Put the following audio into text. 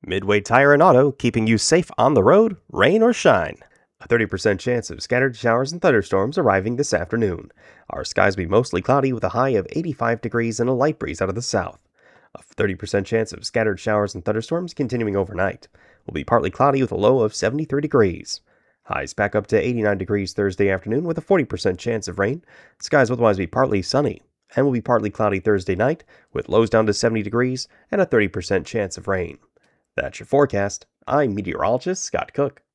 Midway Tire and Auto, keeping you safe on the road, rain or shine. A 30% chance of scattered showers and thunderstorms arriving this afternoon. Our skies will be mostly cloudy with a high of 85 degrees and a light breeze out of the south. A 30% chance of scattered showers and thunderstorms continuing overnight. Will be partly cloudy with a low of 73 degrees. Highs back up to 89 degrees Thursday afternoon with a 40% chance of rain. Skies will otherwise be partly sunny and will be partly cloudy Thursday night with lows down to 70 degrees and a 30% chance of rain. That's your forecast. I'm meteorologist Scott Cook.